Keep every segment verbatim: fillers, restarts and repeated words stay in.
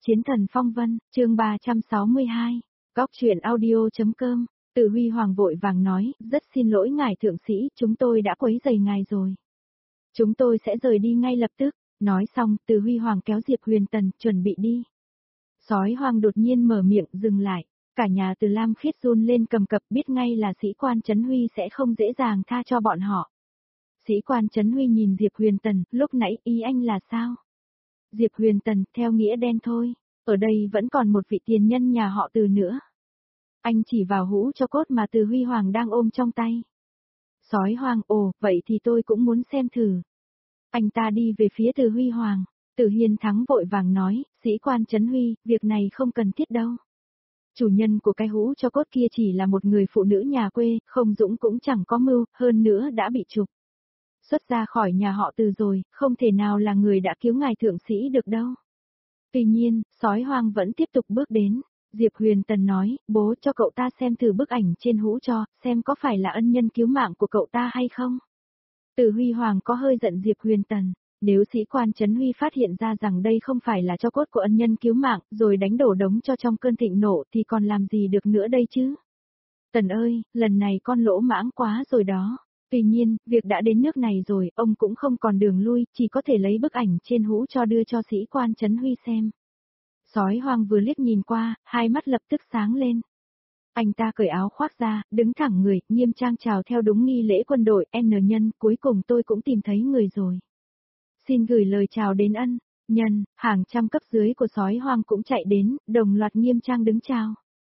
Chiến thần phong vân, chương ba trăm sáu mươi hai, góc truyện audio.com, Từ Huy Hoàng vội vàng nói, rất xin lỗi ngài thượng sĩ, chúng tôi đã quấy rầy ngài rồi. Chúng tôi sẽ rời đi ngay lập tức, nói xong, Từ Huy Hoàng kéo Diệp Huyền Tần, chuẩn bị đi. Sói Hoang đột nhiên mở miệng, dừng lại, cả nhà Từ Lam Khiết run lên cầm cập, biết ngay là sĩ quan Trấn Huy sẽ không dễ dàng tha cho bọn họ. Sĩ quan Trấn Huy nhìn Diệp Huyền Tần, lúc nãy ý anh là sao? Diệp Huyền Tần, theo nghĩa đen thôi, ở đây vẫn còn một vị tiền nhân nhà họ Từ nữa. Anh chỉ vào hũ cho cốt mà Từ Huy Hoàng đang ôm trong tay. Sói Hoang, ồ, vậy thì tôi cũng muốn xem thử. Anh ta đi về phía Từ Huy Hoàng, Từ Hiên Thắng vội vàng nói, sĩ quan Trấn Huy, việc này không cần thiết đâu. Chủ nhân của cái hũ cho cốt kia chỉ là một người phụ nữ nhà quê, không dũng cũng chẳng có mưu, hơn nữa đã bị trục xuất ra khỏi nhà họ Từ rồi, không thể nào là người đã cứu ngài thượng sĩ được đâu. Tuy nhiên, Sói Hoang vẫn tiếp tục bước đến. Diệp Huyền Tần nói, bố cho cậu ta xem thử bức ảnh trên hũ cho, xem có phải là ân nhân cứu mạng của cậu ta hay không. Từ Huy Hoàng có hơi giận Diệp Huyền Tần, nếu sĩ quan Trấn Huy phát hiện ra rằng đây không phải là cho cốt của ân nhân cứu mạng, rồi đánh đổ đống cho trong cơn thịnh nộ thì còn làm gì được nữa đây chứ. Tần ơi, lần này con lỗ mãng quá rồi đó. Tuy nhiên, việc đã đến nước này rồi, ông cũng không còn đường lui, chỉ có thể lấy bức ảnh trên hũ cho đưa cho sĩ quan Trấn Huy xem. Sói Hoang vừa liếc nhìn qua, hai mắt lập tức sáng lên. Anh ta cởi áo khoác ra, đứng thẳng người, nghiêm trang chào theo đúng nghi lễ quân đội, N nhân, cuối cùng tôi cũng tìm thấy người rồi. Xin gửi lời chào đến ân nhân, hàng trăm cấp dưới của Sói Hoang cũng chạy đến, đồng loạt nghiêm trang đứng chào.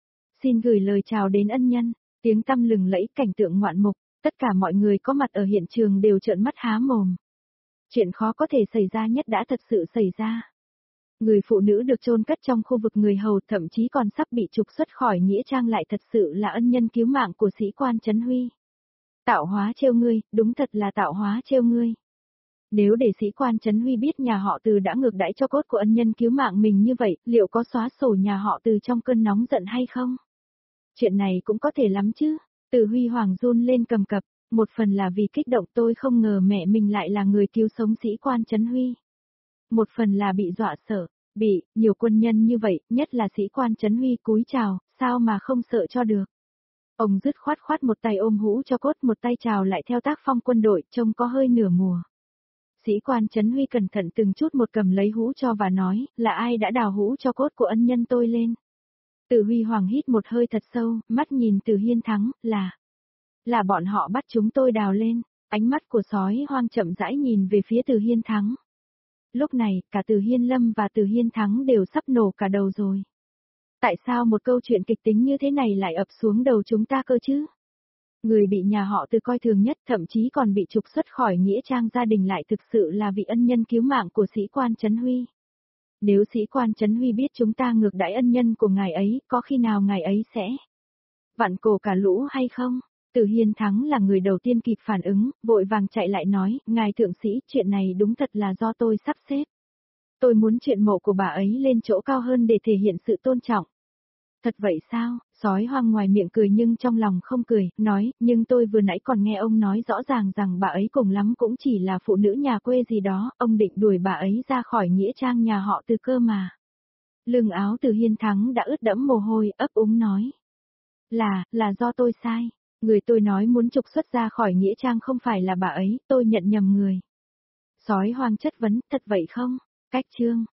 Xin gửi lời chào đến ân nhân, tiếng tăm lừng lẫy, cảnh tượng ngoạn mục, tất cả mọi người có mặt ở hiện trường đều trợn mắt há mồm. Chuyện khó có thể xảy ra nhất đã thật sự xảy ra. Người phụ nữ được chôn cất trong khu vực người hầu, thậm chí còn sắp bị trục xuất khỏi nghĩa trang lại thật sự là ân nhân cứu mạng của sĩ quan Trấn Huy. Tạo hóa trêu ngươi, đúng thật là tạo hóa trêu ngươi. Nếu để sĩ quan Trấn Huy biết nhà họ Từ đã ngược đãi cho cốt của ân nhân cứu mạng mình như vậy, liệu có xóa sổ nhà họ Từ trong cơn nóng giận hay không? Chuyện này cũng có thể lắm chứ. Từ Huy Hoàng run lên cầm cập, một phần là vì kích động, tôi không ngờ mẹ mình lại là người cứu sống sĩ quan Trấn Huy. Một phần là bị dọa sợ, bị, nhiều quân nhân như vậy, nhất là sĩ quan Trấn Huy cúi chào, sao mà không sợ cho được. Ông dứt khoát khoát một tay ôm hũ cho cốt, một tay chào lại theo tác phong quân đội, trông có hơi nửa mùa. Sĩ quan Trấn Huy cẩn thận từng chút một cầm lấy hũ cho và nói, là ai đã đào hũ cho cốt của ân nhân tôi lên. Từ Huy Hoàng hít một hơi thật sâu, mắt nhìn Từ Hiên Thắng, là, là bọn họ bắt chúng tôi đào lên. Ánh mắt của Sói Hoang chậm rãi nhìn về phía Từ Hiên Thắng. Lúc này, cả Từ Hiên Lâm và Từ Hiên Thắng đều sắp nổ cả đầu rồi. Tại sao một câu chuyện kịch tính như thế này lại ập xuống đầu chúng ta cơ chứ? Người bị nhà họ Từ coi thường nhất, thậm chí còn bị trục xuất khỏi nghĩa trang gia đình lại thực sự là vị ân nhân cứu mạng của sĩ quan Trấn Huy. Nếu sĩ quan Trấn Huy biết chúng ta ngược đãi ân nhân của ngài ấy, có khi nào ngài ấy sẽ vặn cổ cả lũ hay không? Từ Hiên Thắng là người đầu tiên kịp phản ứng, vội vàng chạy lại nói, ngài thượng sĩ, chuyện này đúng thật là do tôi sắp xếp. Tôi muốn chuyện mộ của bà ấy lên chỗ cao hơn để thể hiện sự tôn trọng. Thật vậy sao? Sói Hoang ngoài miệng cười nhưng trong lòng không cười, nói, nhưng tôi vừa nãy còn nghe ông nói rõ ràng rằng bà ấy cùng lắm cũng chỉ là phụ nữ nhà quê gì đó, ông định đuổi bà ấy ra khỏi nghĩa trang nhà họ Từ cơ mà. Lưng áo Từ Hiên Thắng đã ướt đẫm mồ hôi, ấp úng nói. Là, là do tôi sai. Người tôi nói muốn trục xuất ra khỏi nghĩa trang không phải là bà ấy, tôi nhận nhầm người. Sói Hoang chất vấn, thật vậy không? Cách chương,